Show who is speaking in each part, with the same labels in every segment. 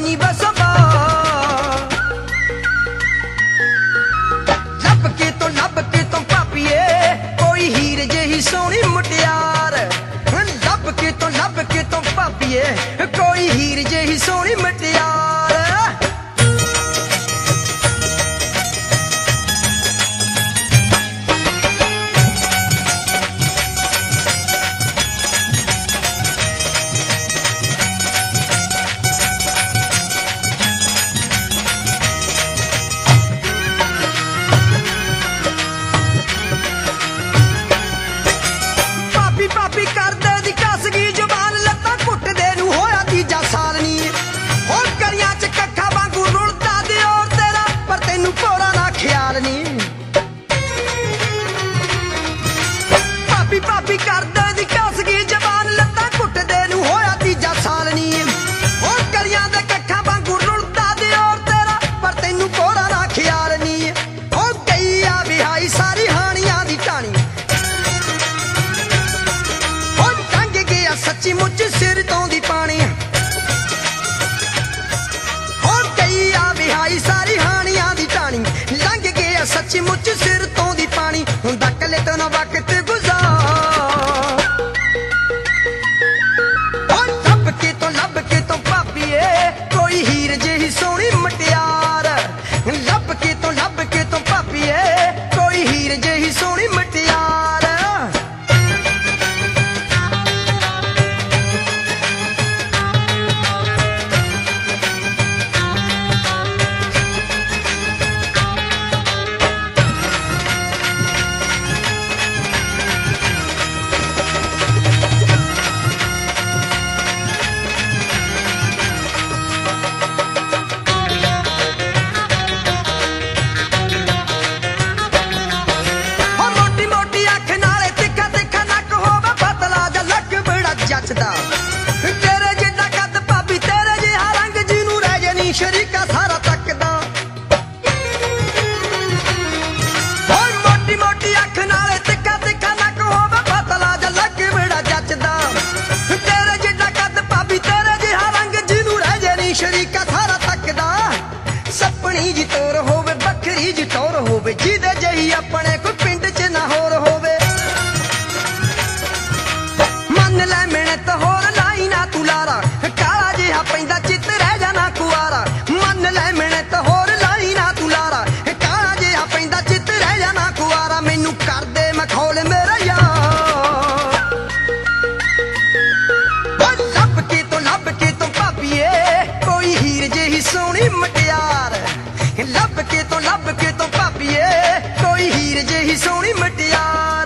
Speaker 1: जवानी बसबा लब के तो पापिए कोई हीर जेही सोहनी मुटियार लब के तो पापिए कोई हीर जेही सोहनी मुटियार पापी कर दे दी कस गई जुबान लत्तां घुटदे नूं होया तीजा साल नी हो करियां च कक्खा वांगू रुलदा दिओर तेरा पर तैनूं भोरा ना ख्याल नी पापी कर दे दी कस गई जुबान लत्तां घुटदे नूं होया तीजा साल नी हो करियां दे कक्खा वांगू रुलदा दिओर तेरा पर तैनूं भोरा ना ख्याल नी हो गई आ विहाई सारी हानियां दी टाणी सच्ची मुच सिर तो दी पानी हो गई आ विहाई सारी हानियां दी टाणी लंघ गया सच्ची मुच सिर तो दी पानी हुंदा कले तो ना वक्त गुजार और लब के तो पापिए कोई हीर जेही सोहनी मुटियार लब के तो पापिए कोई हीर जेही सोहनी मुटियार तेरे जिड्डा कद भाभी तेरे जिहा रंग जिनू रह जे नी शरीका सारा तकदा मोटी मोटी अख नाले तिखा नक होवे पतला जा लग बड़ा जचदा तेरे जिड्डा कद भाभी तेरे जिहा रंग जिनू रह जे नी शरीका सारा तकदा सपनी जी तोर होवे बखरी जी टोर होवे जिदे जही अपने कोई पिंड च ना होर होवे मन लै मिहनत होर लाई ना तू लारा काला जिहा पैंदा चित रह जाना कुआरा मन लै मिहनत होर लाई ना तू लारा काला जिहा पैंदा चित रह जाना कुआरा मैनू कर दे मखौल मेरा यार लब के तो पापिए कोई हीर जेही सोहनी मुटियार लब के तो पापिए कोई हीर जेही सोहनी मुटियार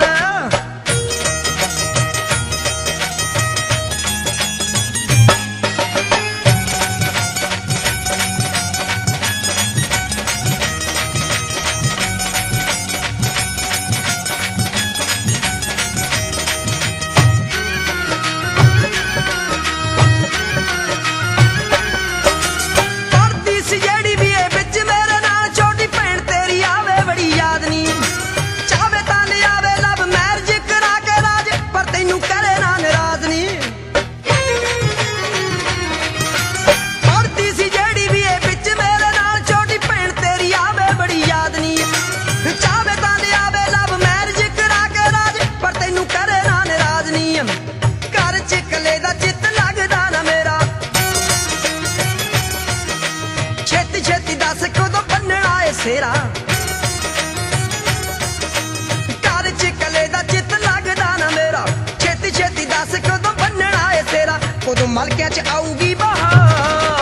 Speaker 1: सेरा घर च कले दा चित लगदा ना मेरा छेती छेती दस कदों बनना है तेरा कदों मलकियां च आऊगी बहार